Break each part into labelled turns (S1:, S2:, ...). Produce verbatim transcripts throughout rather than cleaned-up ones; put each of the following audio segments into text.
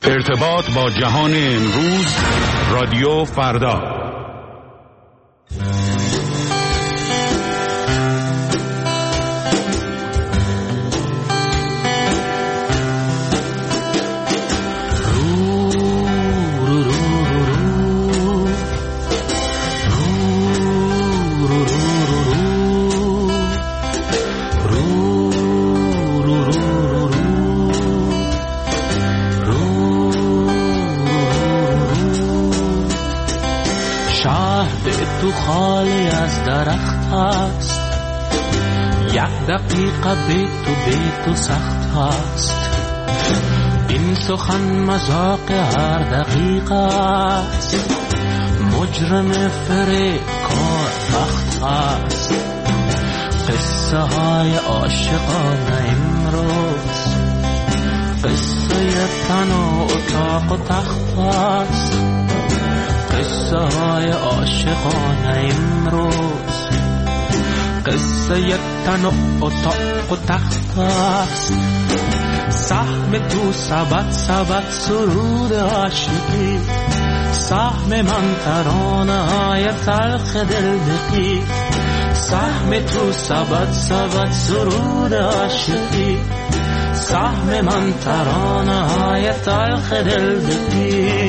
S1: ارتباط با جهان امروز، رادیو فردا.
S2: تو خالی از درخت هست، یک دقیقه بی تو بی تو سخت هست. این سخن مذاق هر دقیقه است، مجرم فریب کار بخت هست. قصه های عاشقانه امروز، قصه تن و اتاق و تخت هست. قصه های عاشقانه امروز، قصه تن و اتاق و تخت است. سهم تو سبد سبد سرود عاشقی، سهم من ترانه های تلخ دلدقی. سهم تو سبد سبد سرود عاشقی، سهم من ترانه های تلخ دلدقی.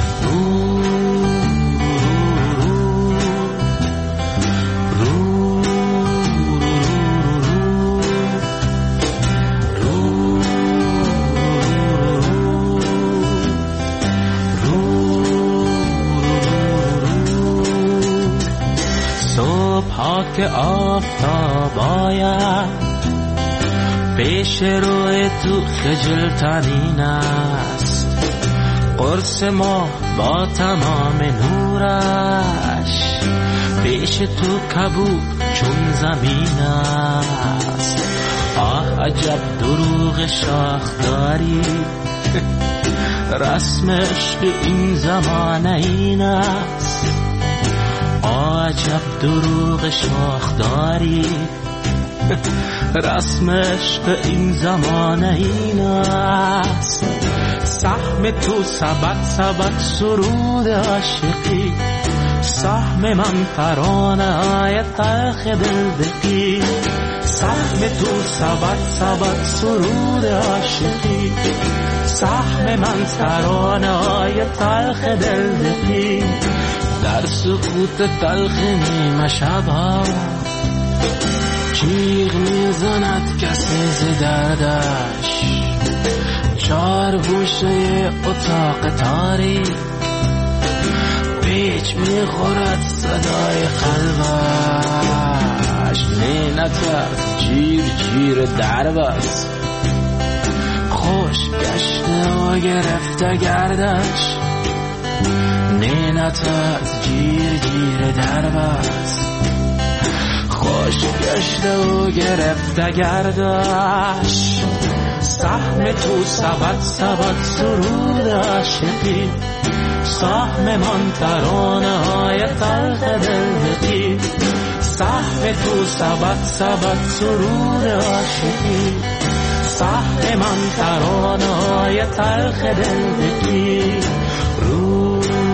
S2: که آفتاب آید پیش روی تو خجل ترین است. قرص ما با تمام نورش، پیش تو کبود چون زمین است. آه عجب دروغ شاخ داری، رسم عشق این زمانه این است. عجب دروغ شاخ داری، رسم عشق این زمانه این است. سهم تو سبد سبد سرود عاشقی، سهم من ترانه های تلخ دلدقی. سهم تو سبد سبد سرود عاشقی، سهم من ترانه های تلخ دلدقی. در سکوت تلخ نیمه شبها جیغ میزند کسی ز دردش. چار گوشه اتاق تاریک پیچ میخورد صدای قلبش. نه نترس جیر جیر درب است، خوش گشته و گرفته گردش. نه نترس جیر جیر درب است، خوش گشته و گرفته گردش. سهم تو سبد سبد سرود عاشقی، سهم من ترانه های تلخ دلدقی. سهم تو سبد سبد سرود عاشقی، سهم من ترانه های تلخ دلدقی. رو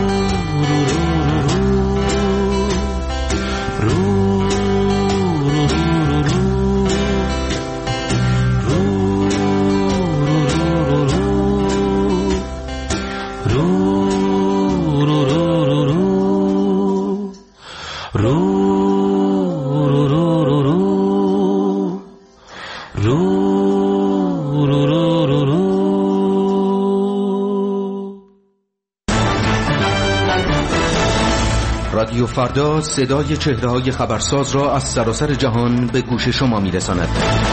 S3: رادیو فردا صدای چهره‌های خبرساز را از سراسر جهان به گوش شما می‌رساند.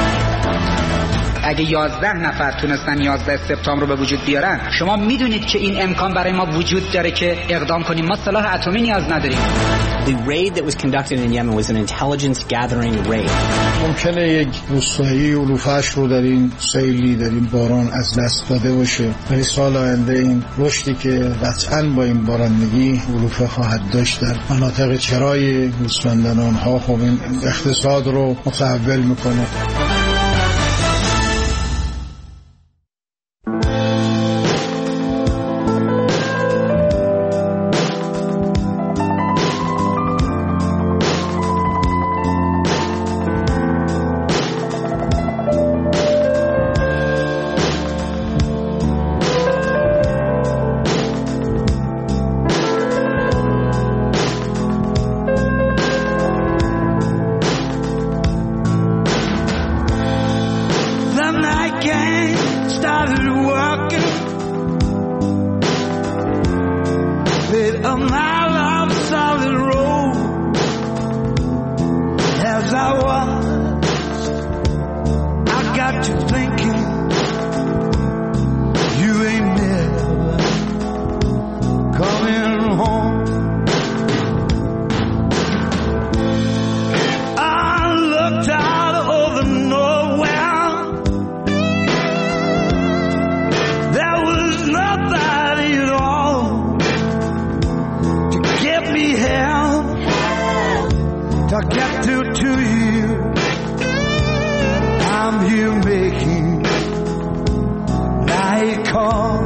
S4: اگه یازده نفر تونستن یازده سپتامبر رو به وجود بیارن، شما میدونید که این امکان برای ما وجود داره که اقدام کنیم. ما سلاح اتمی نیاز نداریم.
S5: The raid that was conducted in Yemen was an intelligence gathering raid.
S6: ممکنه یک روستایی علوفه‌اش رو در این سیلی در این باران از دست داده باشه، ولی سال آینده این رشدی که قطعاً با این بارندگی علوفه خواهد داشت در مناطق چرای گوسفندان ها، خب این اقتصاد رو متحول میکنه.
S7: walking with a mile of solid road. As I watched, I got to thinking, you ain't never coming home. I looked out over nowhere. There was nobody at all to get me help, to get through to you. I'm here making night call.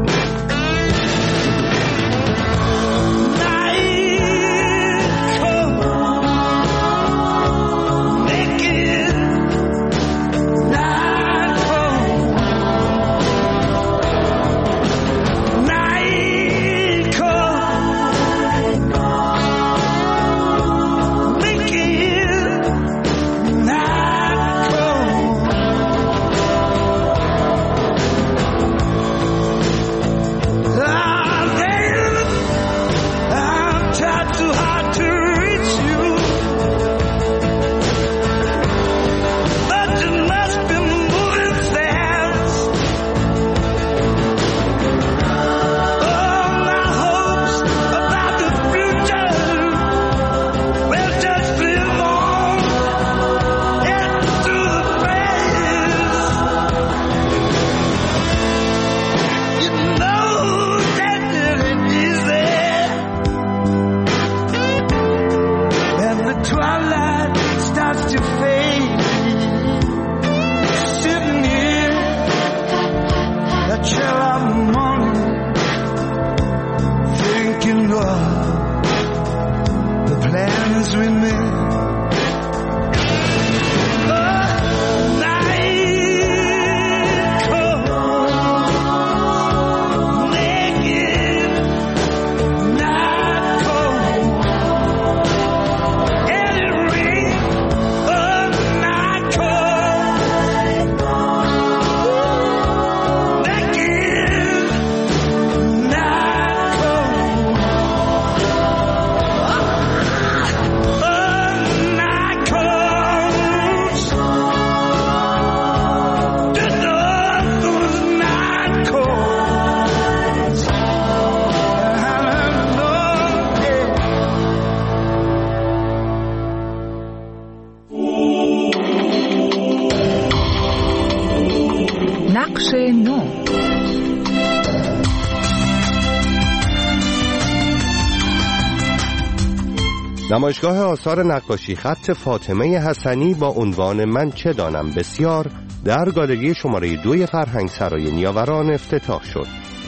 S8: نمایشگاه آثار نقاشی خط فاطمه حسنی با عنوان من چه دانم بسیار در گالری شماره دوی فرهنگ سرای نیاوران افتتاح شد.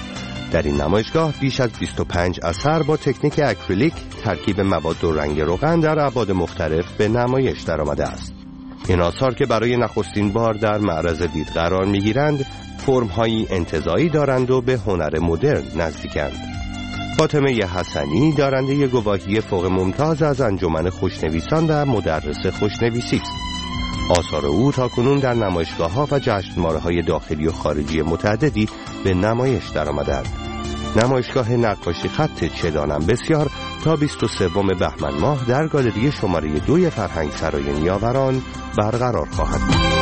S8: در این نمایشگاه بیش از بیست و پنج اثر با تکنیک اکریلیک ترکیب مواد و رنگ روغن در ابعاد مختلف به نمایش درآمده است. این آثار که برای نخستین بار در معرض دید قرار می‌گیرند، فرم‌هایی انتزاعی دارند و به هنر مدرن نزدیکند. فاطمه حسنی دارنده گواهی فوق ممتاز از انجمن خوشنویسان و مدرس خوشنویسی است. آثار او تاکنون در نمایشگاه‌ها و جشنواره‌های داخلی و خارجی متعددی به نمایش درآمده‌اند. نمایشگاه نقاشی خط چه دانم بسیار تا بیست و سوم بهمن ماه در گالری شماره دوی فرهنگ سرای نیاوران برقرار خواهد بود.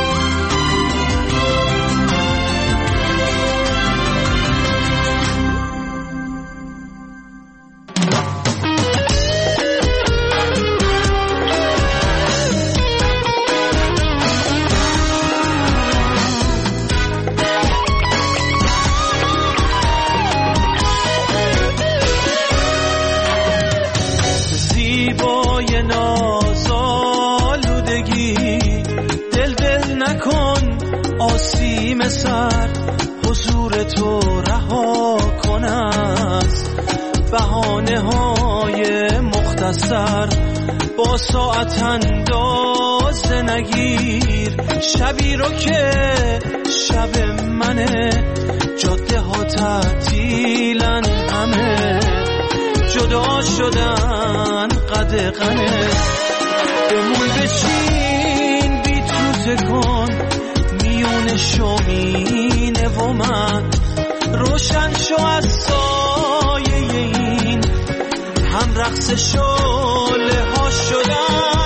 S7: سر حضور تو رها کنم، بهانه های مختصر با ساعت اندازه نگیر. شبی رو که شب منه، جاده ها تعطیلن، همه جدا شدن قدغنه. بمون بشین بی تو تکن میونه شومینه و من روشن شو از سایه این هم رقص شعله ها شدن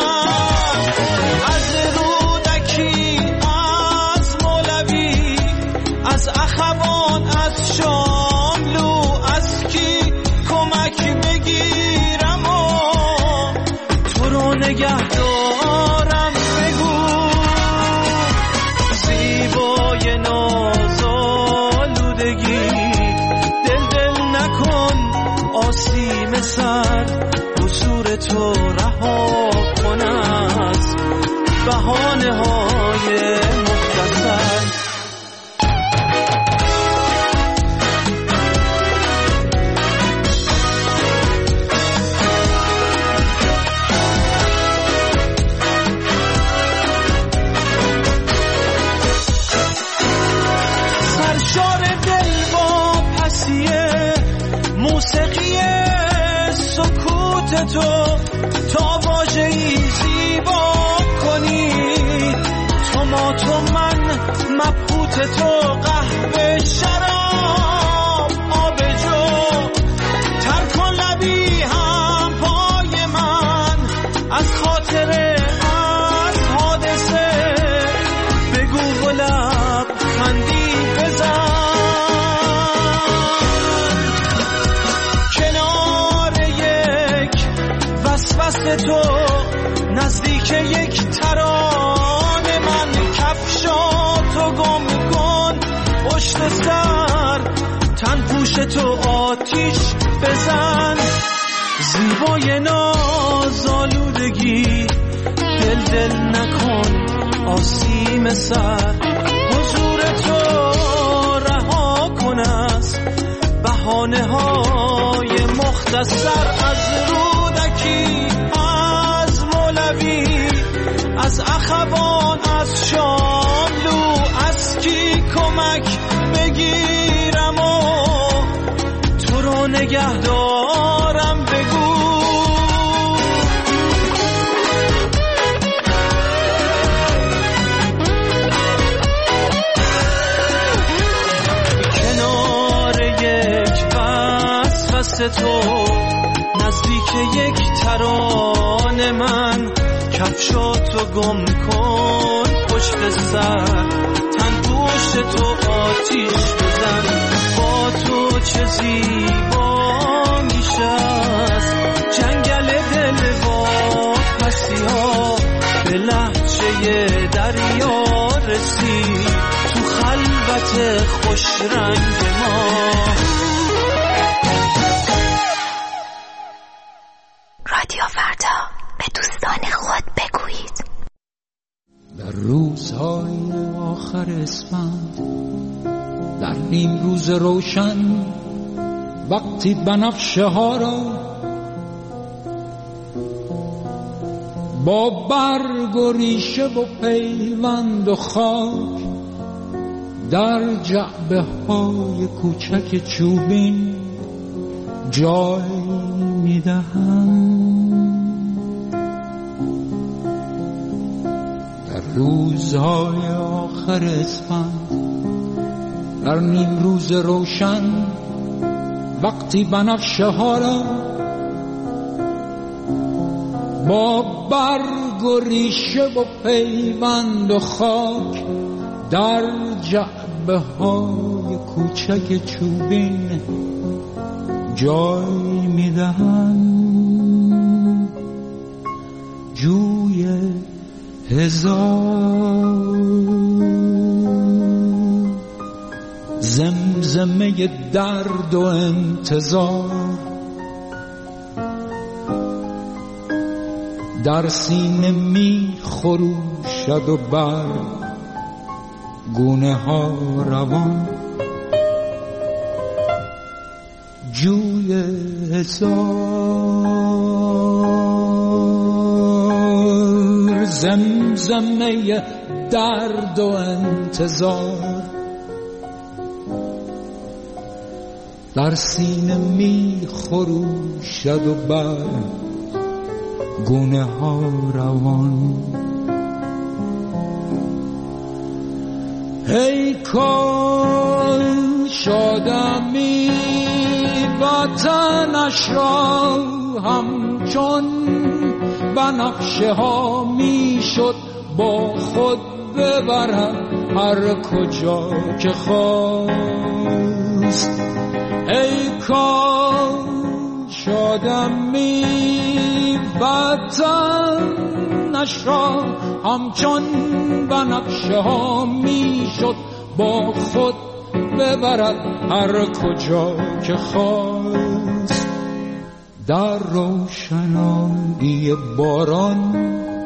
S7: از رودکی از مولوی از اخوان از شاملو از کی کمک بگیرم و تو رو نگه دارم بگو زیبای نازآلودگی دل دل نکن آسیم سر حضور تو رها کن از بهانه های مختصر سرشار دل با پسیه موسیقی سکوت تو تا واژه‌ای زیبا کنی توماتو من مبهوت تو قهوه شراب آب جو تر کن لبی هم پای من از خاطره از حادثه بگو و لب خندی بزن کنار یک وسوسه تو نزدیک یک ترانه من کفشاتو گم کن پشت سر تن پوش تو آتیش بزن زیبای نازآلودگی دل دل نکن آسیم سر حضور تو رها کن از بهانه های مختصر از رودکی از مولوی از اخوان از شاملو از کی کمک بگیرم و تو رو نگه دارم بگو کنار یک وسوسه تو نزدیک یک ترانه من کفشاتو گم کن پشت سر تن پوش تو آتیش بزن با تو چه زیبا میشه از جنگل دل با پسی ها به لهجه دریا رسید تو خلوت خوش رنگ ما
S9: رادیو فردا به دوستان خود بگویید
S10: در روزهای آخر اسفند در نیم روز روشن وقتی بنفشه ها را با برگ و ریشه و پیوند و خاک در جعبه های کوچک چوبین جای میدهم در روزهای آخر اسفند در نیم روز روشن وقتی بنفشه ها را با برگ و ریشه و پیوند و خاک در جعبه های کوچک چوبین جای میدهند جوی هزار زمزمه درد و انتظار در سینه می خروشد و بر گونه ها روان جوی هزار زمزمه درد و انتظار در سینه می خروشد و بر گونه ها روان ای کاش آدمی وطنش را همچون بنفشه ها میشد با خود ببرد هر کجا که خواست. ای کاش آدمی وطنش را همچون بنفشه ها میشد با خود ببرد هر کجا که خواست. در روشنایی باران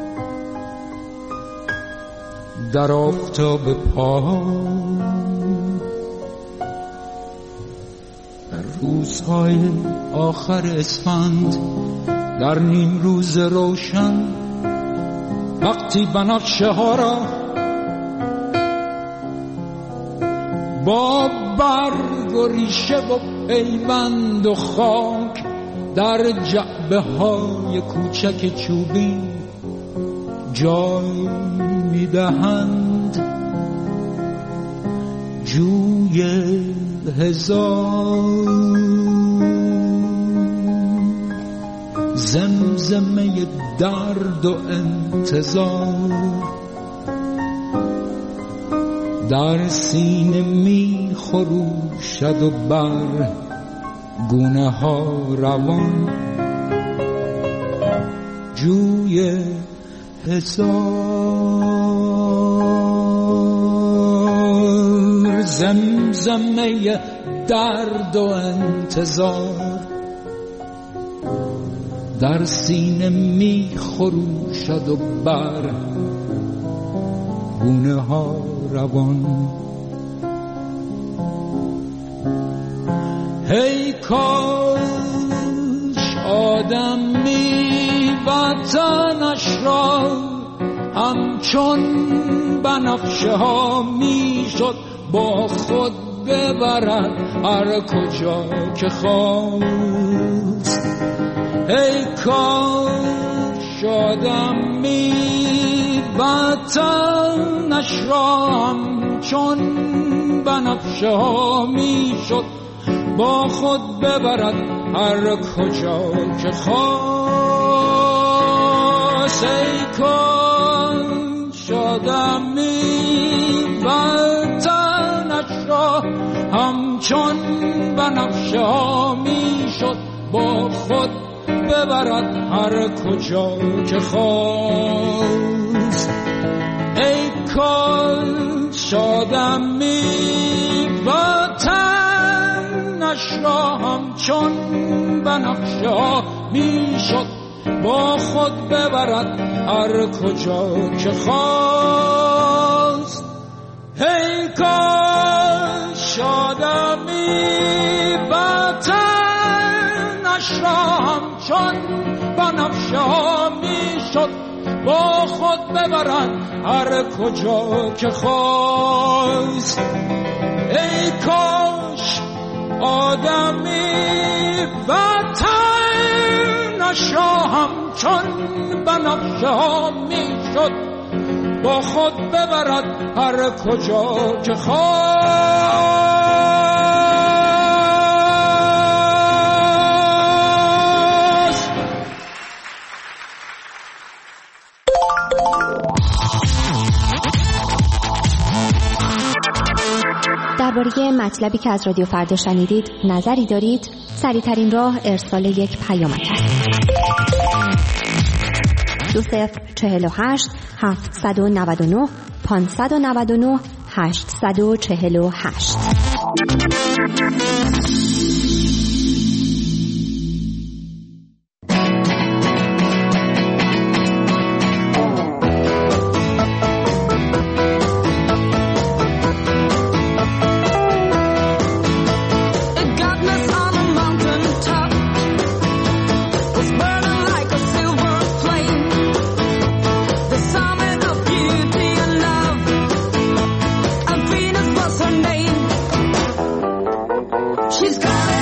S10: در آفتاب پایان در روزهای آخر اسفند در نیم روز روشن وقتی بنفشه ها را با برگ و ریشه و پیوند و خاک در جعبه های کوچک چوبی جای میدهند جوی هزار زمزمه درد و انتظار در سینه می خروشد و بر گونه ها روان جوی هزار زمزمه درد و انتظار در سینه می خروشد و بر گونه ها روان. ای کاش آدمی وطنش را همچون بنفشه ها میشد با خود ببرد هر کجا که خواست. ای کاش آدمی وطنش را همچون بنفشه ها میشد با خود ببرد هر کجا که خواست. ای کاش آدمی وطنش را همچون بنفشه ها میشد با خود ببرد هر کجا که خواست. ای کاش آدمی وطنش را همچون بنفشه ها میشد با خود ببرد هر کجا که خواست. ای کاش آدمی وطنش را همچون بنفشه ها میشد با خود ببرد هر کجا که خواست. ای کاش آدمی وطنش را همچون بنفشه ها میشد با خود ببرد هر کجا که خواست.
S9: درباره مطلبی که از رادیو فردا شنیدید نظری دارید؟ سریع‌ترین راه ارسال یک پیامک است. دو صفر چهل و هشت هفتصد و نود و نه پانصد و نود و نه هشتصد و چهل و هشت.
S7: She's got it.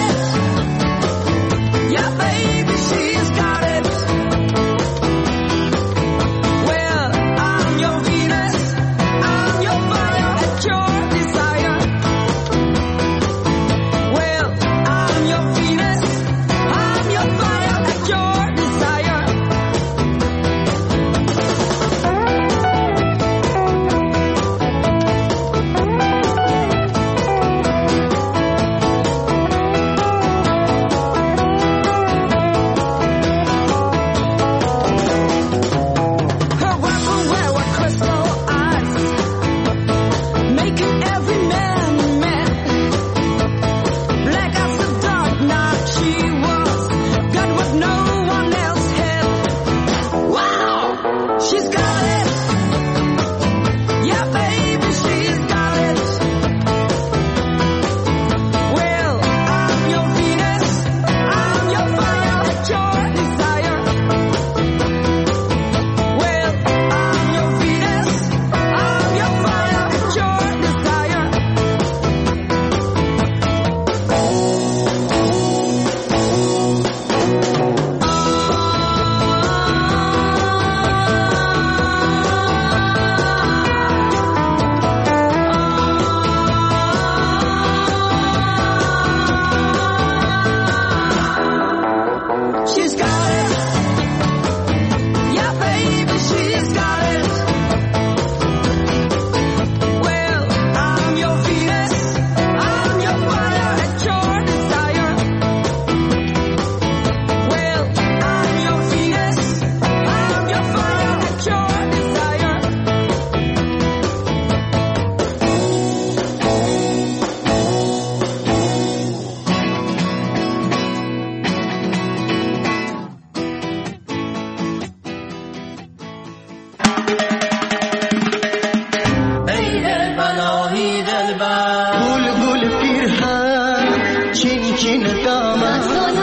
S11: شیرین دامن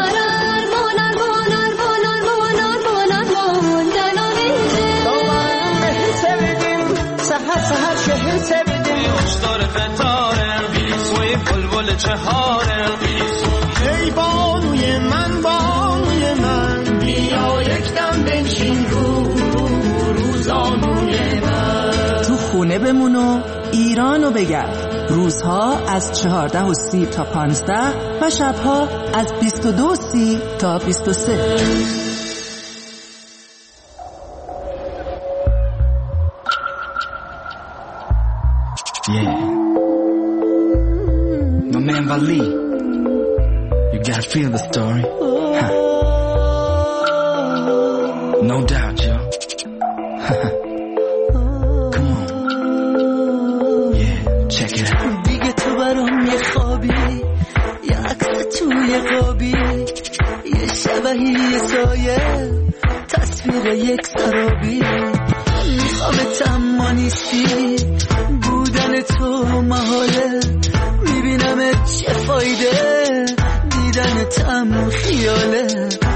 S11: سهر شهر سبدیم اشتار فتاره سوی بلبل چهاره ای بانوی من بانوی من بیا یک دم بنشین رو روزانوی من
S12: تو خونه بمون و ایرانو بگرد. روزها از چهارده و سی تا پانزده و شبها از بیست و دو و سی تا بیست و سه.
S2: Yeah, my man Vali, you gotta feel the story, huh? No doubt, yo. Come on, yeah, check it out.
S11: دیگه تو برام یه خوابی، یه عکس توی قابی، یه شبهی یه سایه، تصویر یک سرابی. میخوامت اما نیستی، بودن تو محاله، میبینمت چه فایده، دیدنتم خیاله،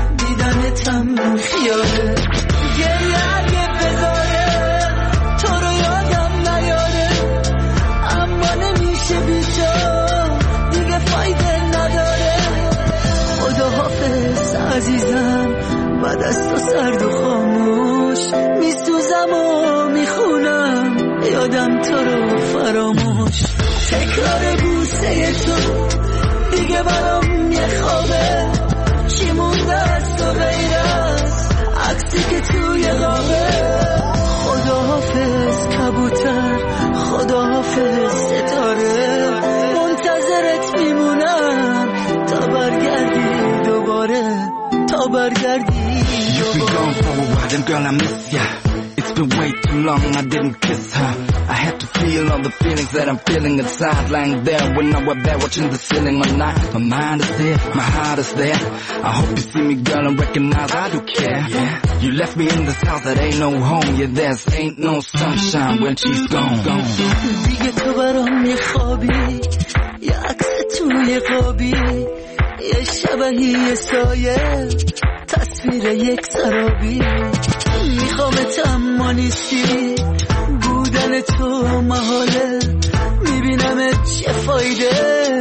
S11: دیدنتم خیاله. گریه اگه بذاره تو رو یادم نیاره، اما نمیشه بی تو دیگه فایده نداره. خدا حافظ عزیزم، بعد از تو سرد و خاموش میسوزم و میخونم یادم تو رو فراموش. تکرار بوسه تو دیگه برام یه خوابه، چی مونده از تو غیر از عکسی که توی قابه. خدا حافظ کبوتر، خدا حافظ ستاره، منتظرت میمونم تا برگردی دوباره، تا برگردی.
S2: You've been gone for a while, and girl I miss ya. It's been way too long I didn't kiss her. I had to feel all the feelings that I'm feeling inside, lying there when I was there watching the ceiling all night. My mind is there, my heart is there. I hope you see me, girl, and recognize I do care. Yeah. You left me in this house that ain't no home. Yeah, there's ain't no sunshine when she's gone. gone.
S11: دیگه تو برام یه خوابی، یه عکس توی قابی، یه شبهی یه سایه، تصویر یک سرابی. میخوامت اما نیستی، بودن تو محاله، میبینمت چه فایده،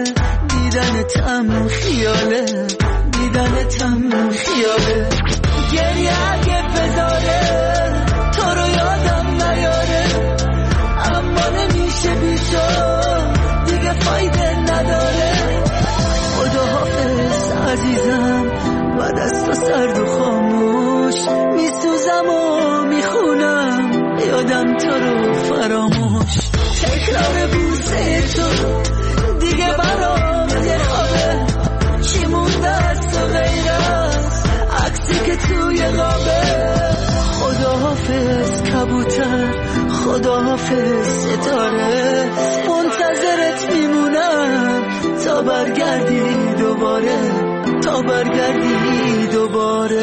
S11: دیدنتم خیاله، دیدنتم خیاله. گریه اگه بذاره تو رو یادم نیاره، اما نمیشه بی تو دیگه فایده نداره. خدا حافظ عزیزم، بعد از تو سرد و خاموش میسوزم و میخونم یادم تو رو فراموش. تکرار بوسه تو دیگه برام یه خوابه، چی مونده از تو غیر از عکسی که توی قابه. خدا حافظ کبوتر، خدا حافظ ستاره، منتظرت میمونم تا برگردی دوباره، تا برگردی دوباره.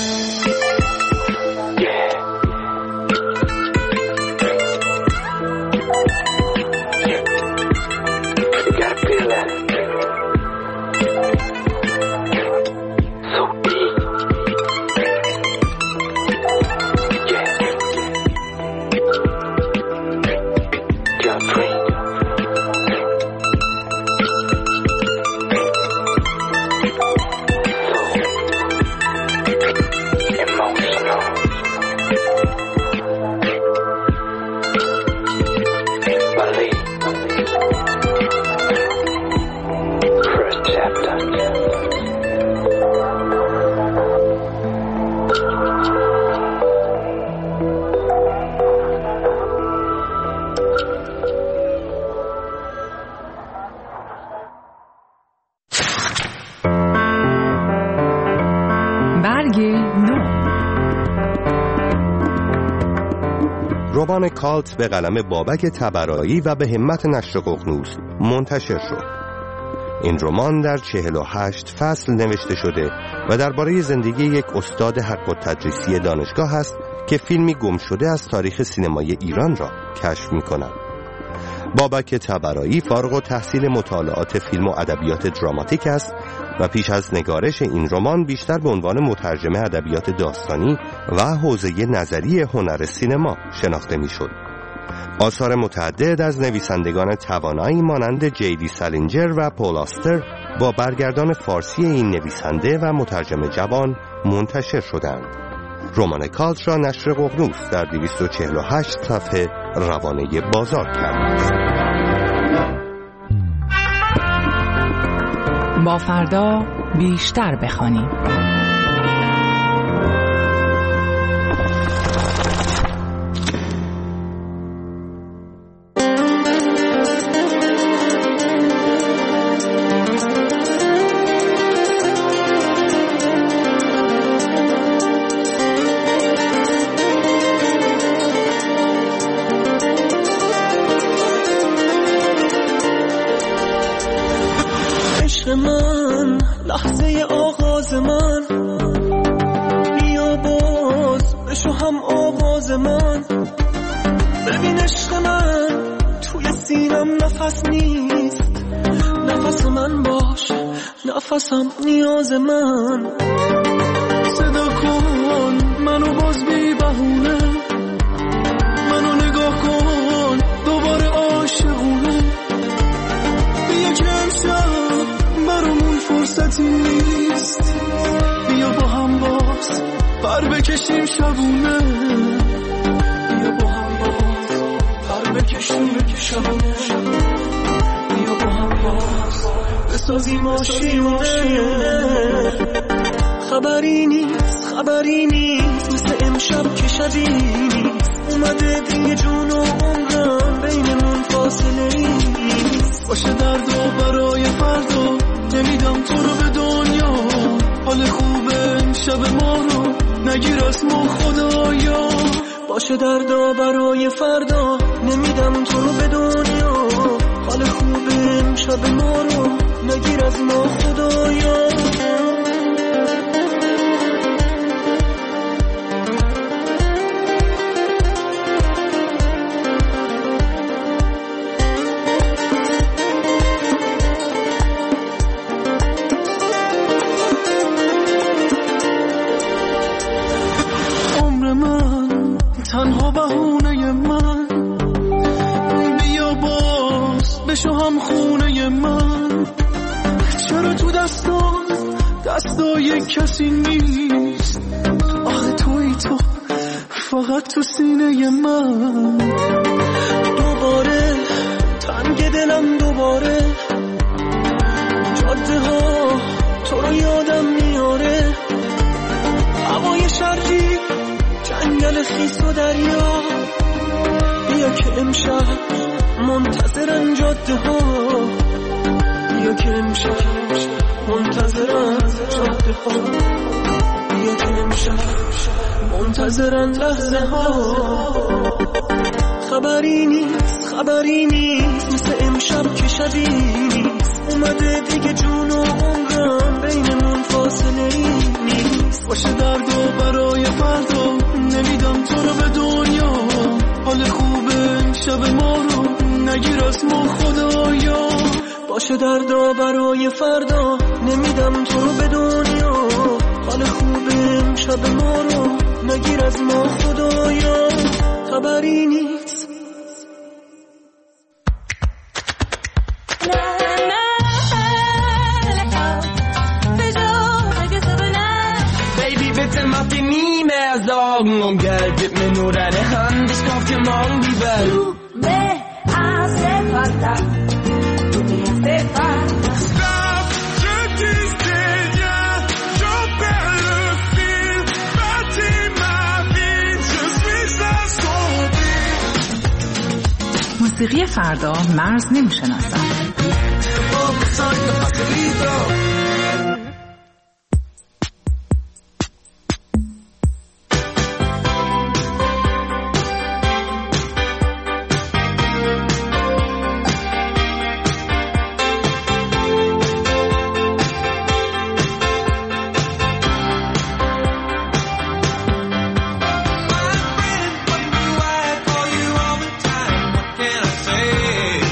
S8: رمان کالت به قلم بابک طبرایی و به همت نشر ققنوس منتشر شد. این رمان در چهل و هشت فصل نوشته شده و درباره زندگی یک استاد حق التدریسی دانشگاه است که فیلمی گم شده از تاریخ سینمای ایران را کشف می‌کند. بابک طبرایی فارغ التحصیل مطالعات فیلم و ادبیات دراماتیک است و پیش از نگارش این رمان بیشتر به عنوان مترجم ادبیات داستانی و حوزه نظری هنر سینما شناخته می‌شد. آثار متعدد از نویسندگان توانایی مانند جی دی سالینجر و پول آستر با برگردان فارسی این نویسنده و مترجم جوان منتشر شدند. رمان کالت را نشر ققنوس در دویست و چهل و هشت صفحه روانه بازار کرد.
S12: با فردا بیشتر بخوانیم.
S11: من لحظه آغاز من بیا باز بشو هم آواز من ببین عشق من توی سینم نفس نیست نفس من باش نفسم نیاز من صدا کن منو باز بی بهونه منو نگاه کن دوباره عاشقونه بیا که امشب برامون فرصتی نیست بیا با هم باز پر بکشیم شبونه بیا با هم باز پر بکشیم شبونه بیا با هم باز بسازیم آشیونه خبری نیست خبری نیست مثل امشب که شبی نیست اومده دیگه جون و عمرم بینمون فاصله نیست باشه درد و برای فردا نمیدم تو رو به دنیا حال خوبه شب ما رو نگیر از ما خدایا باشه دردا برای فردا نمیدم تو رو به دنیا حال خوبه شب ما رو نگیر از ما خدایا تنها بهونه من بیا باز بشو هم خونه من چرا تو دستان دستای کسی نیست آخه توی تو فقط تو سینه من دوباره تنگ دلم دوباره جاده ها تو رو یادم میاره هوای شرقی جنگل خیس و دریا بیا که امشب منتظرن جاده ها بیا که امشب منتظرن جاده ها بیا که امشب منتظرن لحظه ها خبری نیست خبری نیست مثل امشب که شبی نیست اومده دیگه جون و عمرم بینمون فاصله نیست باشه درد و برای فردا نمیدم تو رو به دنیا حال خوبه شب ما رو نگیر از ما خدایا باشه دردا برای فردا نمیدم تو رو به دنیا حال خوبه شب ما رو نگیر از ما خدایا خبری نیست Sorgen um Geld, gib mir nur deine Hand, ich kauf dir morgen die Welt. Du me hace falta, du me hace falta. Stop, je disais rien, j'en perds le fil, bâtis ma vie, je suis assombri.
S12: موسیقی فردا مرز نمیشناسد.
S11: Say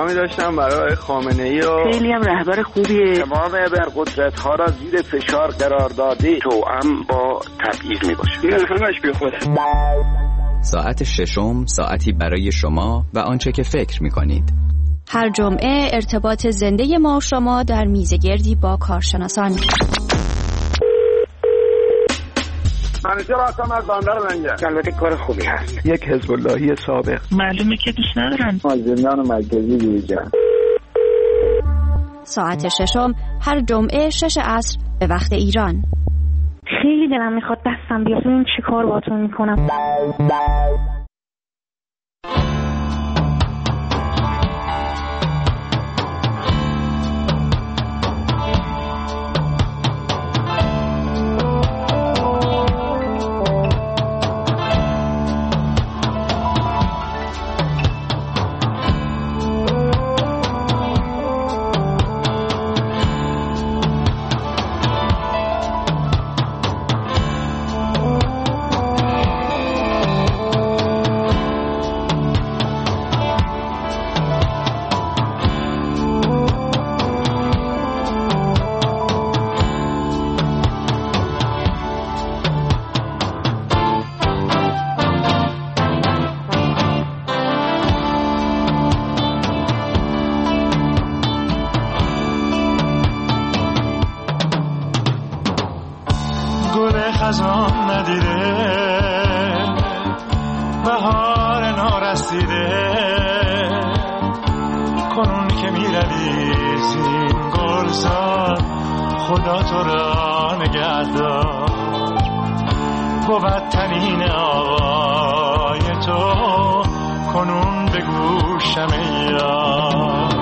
S13: پیغامی داشتم برای خامنه‌ای و
S14: خیلی هم رهبر خوبیه.
S13: تمام ابرقدرت‌ها را زیر فشار قرار داده توأم با تبعیض میباشه. این همش بی خوده.
S15: ساعت ششم ساعتی برای شما و آنچه که فکر می‌کنید.
S16: هر جمعه ارتباط زنده ما و شما در میزگردی با کارشناسان.
S13: منیجر هستم از بندر منجر. البته کار خوبی هست. یک حزب اللهی سابق.
S14: معلومه که دوست ندارن.
S13: از زندان مرکزی بیرون.
S16: ساعت ششم هر جمعه شش عصر به وقت ایران.
S14: خیلی دلم میخواد دستم بیاد ببینم چی کار باهاتون میکنم.
S17: خزان ندیده بهار نارسیده کنون که میروی زین گلزار خدا تو را نگهدار بود تنین آوای تو کنون به گوشم یار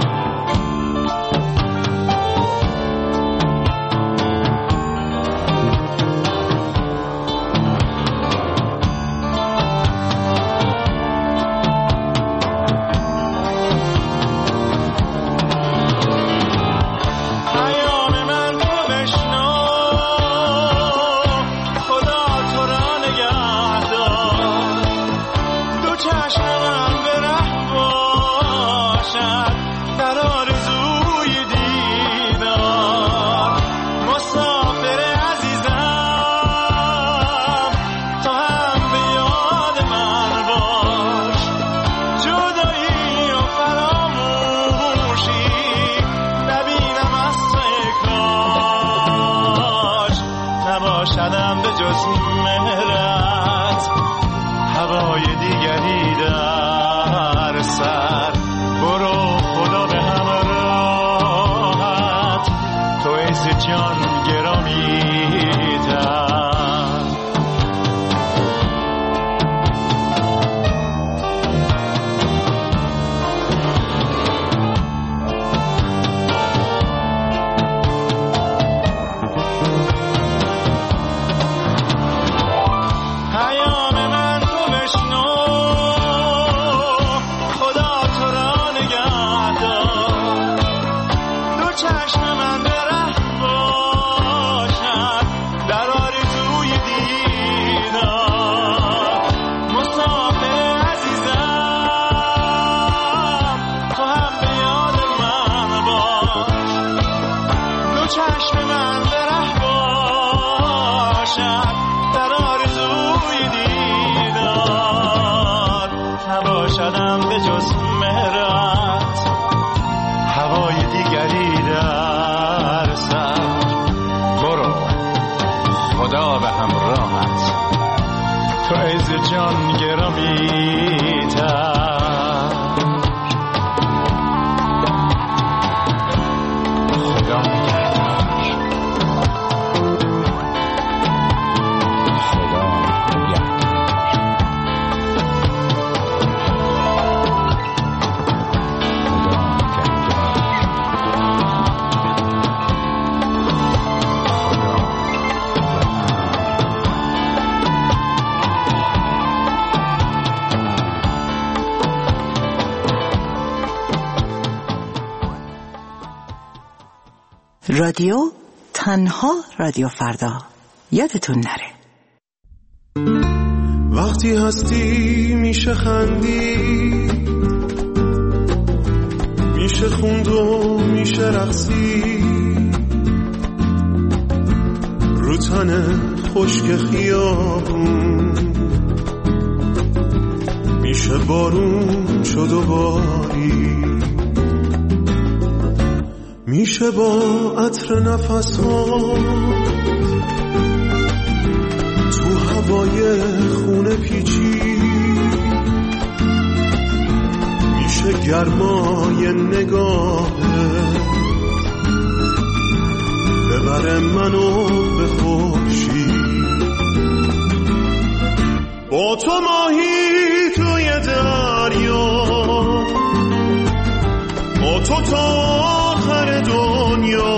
S17: جان گرامی تر خدا نگهدار خدا
S12: رادیو تنها رادیو فردا یادتون نره.
S18: وقتی هستی میشه خندی میشه خوند و میشه رقصی رو تن خشک خیابون، میشه بارون شد و باری، میشه با عطر نفس ها تو هوای خونه پیچی، میشه گرمای نگاه ببره منو به خورشید. با تو ماهی توی دریا، با تو تا آخر دنیا،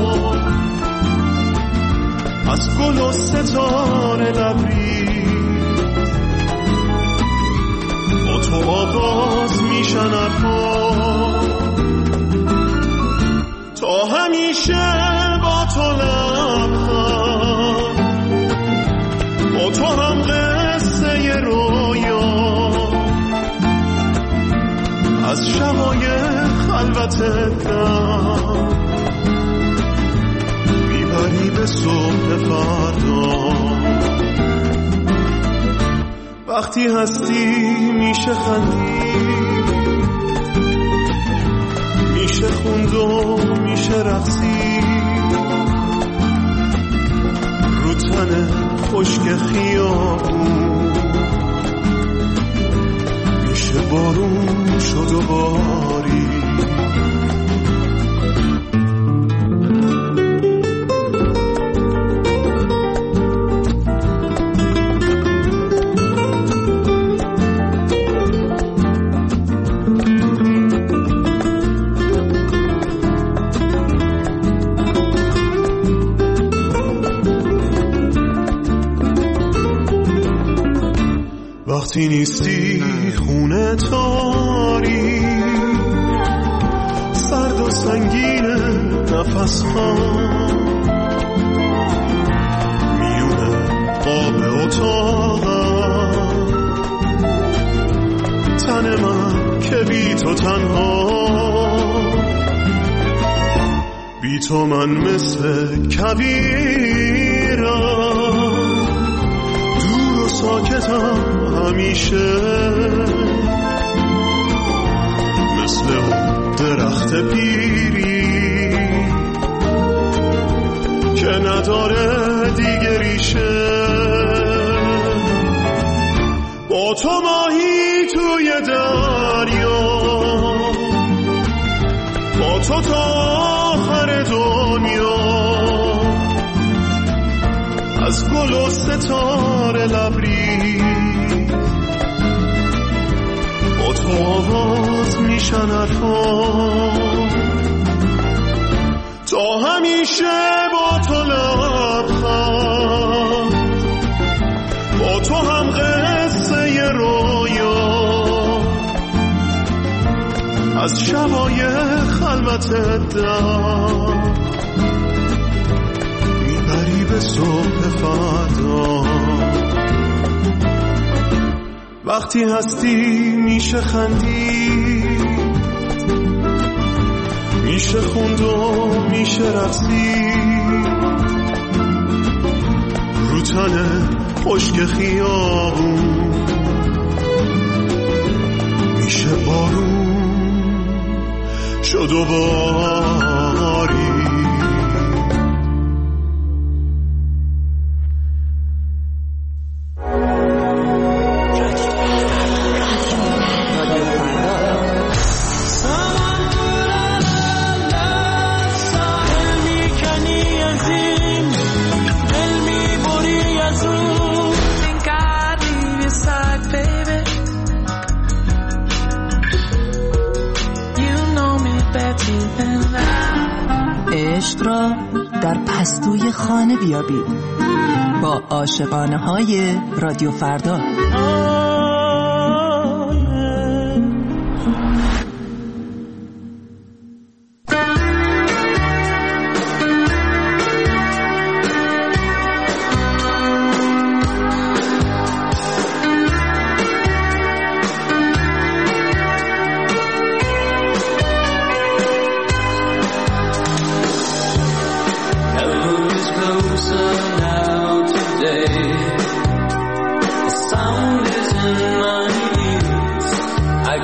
S18: از گل و ستاره لبریز، با تو آغاز میشن حرفا، تا همیشه با تو لبخند، با تو هم قصه رویا، از شبای خلوت دم میبری به صبح فردا. وقتی هستی میشه خندی، میشه خوند و میشه رقصی رو تن خشک خیابون، میشه بارون شد و باری. وقتی نیستی خونه تاری، سرد و سنگین نفس ها میونه قاب اتاقم، تن من که بی تو تنها، بی تو من مثل کویرم، دور و ساکتم همیشه، مثل درخت پیری که نداره دیگه ریشه. با تو ماهی توی دریا، با تو تا آخر دنیا، از گل و ستاره لبریز، با تو آواز میشن حرفا، تا همیشه با تو لبخند، با تو هم قصه رویا، از شبای خلوت دم میبری به صبح فردا. وقتی هستی میشه خندی، میشه خوند و میشه رقصی رو تن خشک خیابون، میشه بارون شد و باری.
S12: عشق را در پستوی خانه بیابید با عاشقانه های رادیو فردا.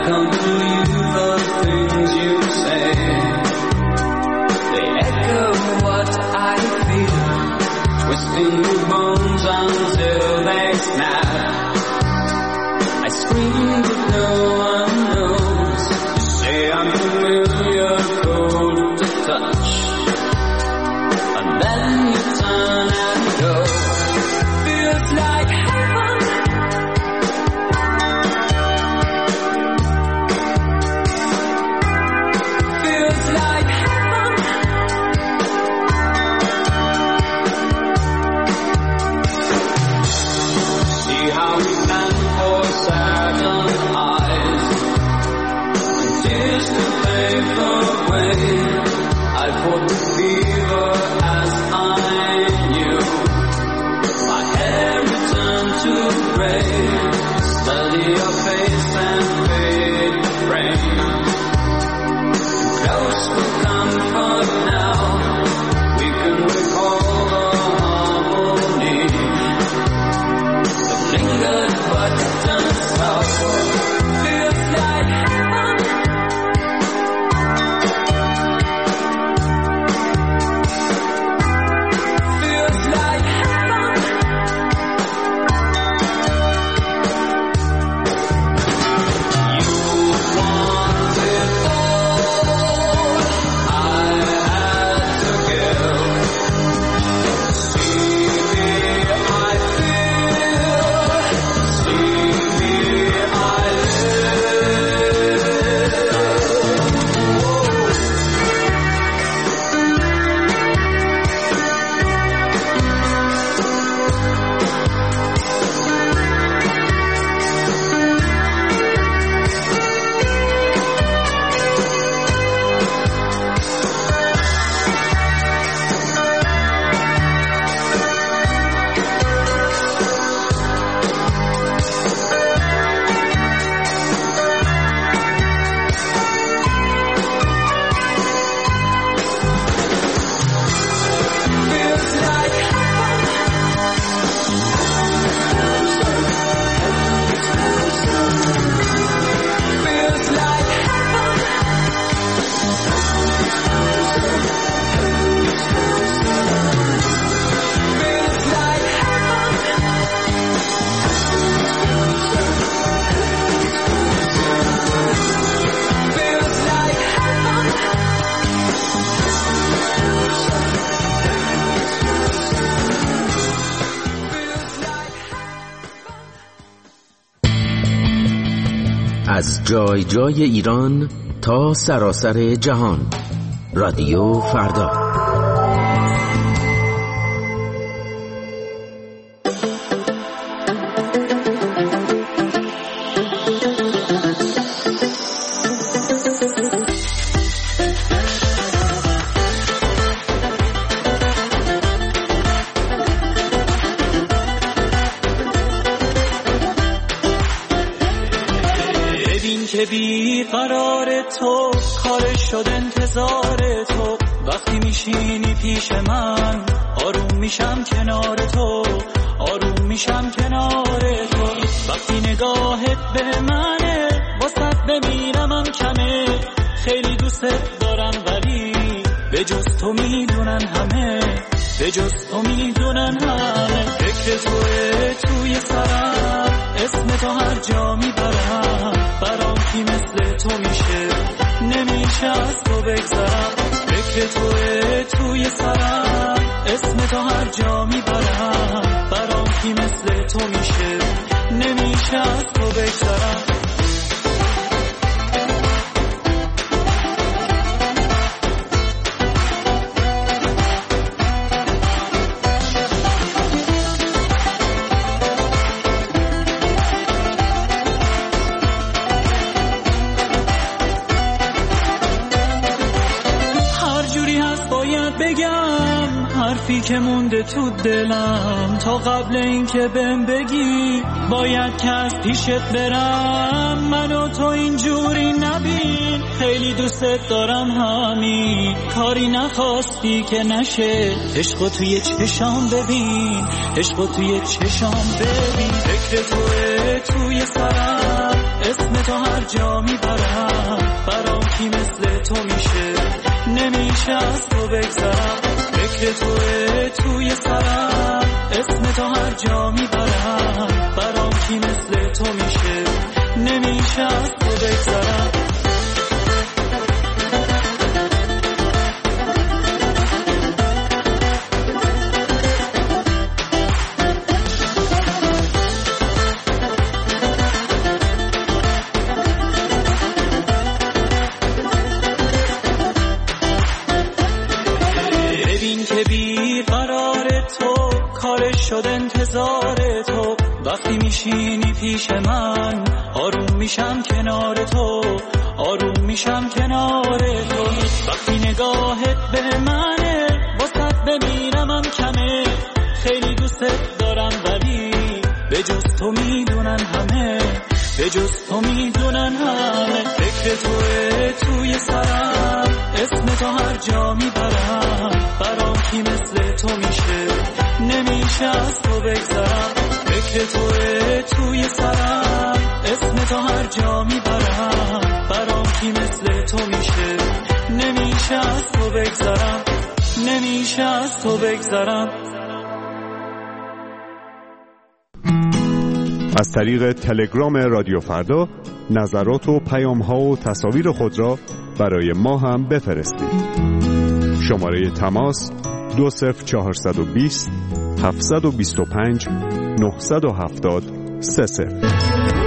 S19: come to you the things you say. They echo what I feel, twisting the bones until they snap. I scream but no one knows. You say I'm familiar, cold to touch, and then you turn and go. Feels like heaven. Feels like heaven. See how we stand for saddened eyes, and tears to pave the way. I fought the fever as I knew. My hair returned to gray. Study your face and fade the frame. Close for comfort now. We can recall the harmony that lingered but didn't stop. Feels like heaven. Feels like heaven. You want it all. I had to give. See me, I feel. See me, I live. Feels like heaven. Feels like heaven. Feels like heaven. Feels like heaven.
S20: از جای جای ایران تا سراسر جهان. رادیو فردا.
S11: ببین که بی قرار تو کار شد انتظار تو. وقتی میشینی پیش من آروم میشم کنار تو، آروم میشم کنار تو. وقتی نگاهت به منه واسط بمیرمم کمه. خیلی دوست دارم ولی به جز تو میدونن همه، به جز تو میدونن همه. فکر توه توی سرم، اسم تو هر جا میبرم. برام کی مثل تو میشه، نمیشه از تو بگذرم. فکر توه توی سرم، اسم تو هر جا میبرم. برام کی مثل تو میشه، نمیشه از تو بگذرم. بگم حرفی که مونده تو دلم تا قبل این که بهم بگی باید که از پیشت برم. منو تو اینجوری نبین، خیلی دوستت دارم همین. کاری نخواستی که نشه، عشقو توی چشام ببین، عشقو توی چشام ببین. فکر توه توی سرم، اسم تو هر جا میبرم، برام کی مثل تو میشه، نمیشه از تو بگذرم. فکر توه توی سرم، اسم تو هر جا میبرم، برام کی مثل تو میشه، نمیشه از تو بگذرم. شد انتظار تو، وقتی میشینی پیش من آروم میشم کنار تو، آروم میشم کنار تو. وقتی نگاهت به منه واسط بمیرمم کمه، خیلی دوست دارم ولی به جز تو میدونن همه، به جز تو میدونن همه. فکر توه توی سرم، اسم تو هر جا میبرم، برام کی مثل تو میشه، نمیشه از تو بگذرم. فکر توه توی سرم، اسم تو هر جا میبرم، برام کی مثل تو میشه، نمیشه از تو بگذرم، نمیشه از تو بگذرم.
S1: از طریق تلگرام رادیو فردا نظرات و پیام‌ها و تصاویر خود را برای ما هم بفرستید. شماره تماس دو صفر چهارصد و بیست هفتصد و بیست و پنج نهصد و هفتاد سه صفر.